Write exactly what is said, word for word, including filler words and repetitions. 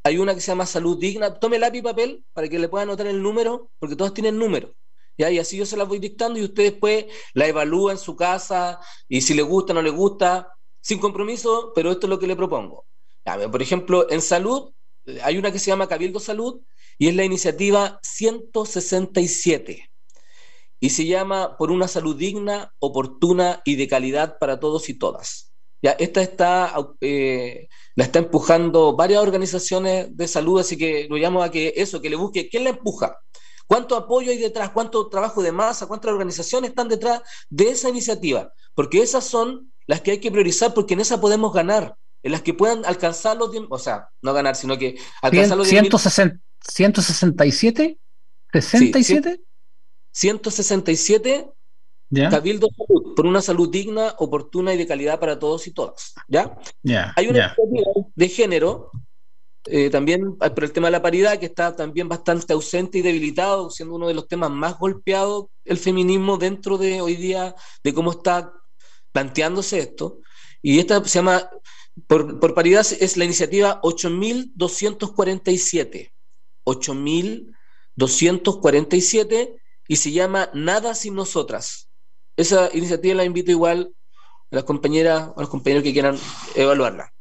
hay una que se llama Salud Digna. Tome lápiz y papel para que le pueda anotar el número, porque todas tienen número. ¿Ya? Y así yo se las voy dictando y usted después la evalúa en su casa y si le gusta o no le gusta, sin compromiso, pero esto es lo que le propongo. Ya, por ejemplo, en salud eh, hay una que se llama Cabildo Salud y es la iniciativa ciento sesenta y siete y se llama Por una salud digna, oportuna y de calidad para todos y todas. Ya, esta está, eh, la está empujando varias organizaciones de salud, así que lo llamo a que eso, que le busque, ¿quién la empuja? ¿Cuánto apoyo hay detrás? ¿Cuánto trabajo de masa? ¿Cuántas organizaciones están detrás de esa iniciativa? Porque esas son las que hay que priorizar, porque en esas podemos ganar, en las que puedan alcanzar los diez, o sea, no ganar, sino que alcanzar Cien- los diez mil, ciento sesenta, ciento sesenta y siete, sí, sesenta y siete, ciento sesenta y siete. ya, Cabildo Salud, por una salud digna, oportuna y de calidad para todos y todas. ¿Ya? ya, Hay una ya. iniciativa de género, eh, también por el tema de la paridad, que está también bastante ausente y debilitado, siendo uno de los temas más golpeados el feminismo dentro de hoy día, de cómo está planteándose esto. Y esta se llama, por, por paridad, es la iniciativa ocho mil doscientos cuarenta y siete. ocho mil doscientos cuarenta y siete y se llama Nada sin nosotras. Esa iniciativa la invito igual a las compañeras, a los compañeros que quieran evaluarla.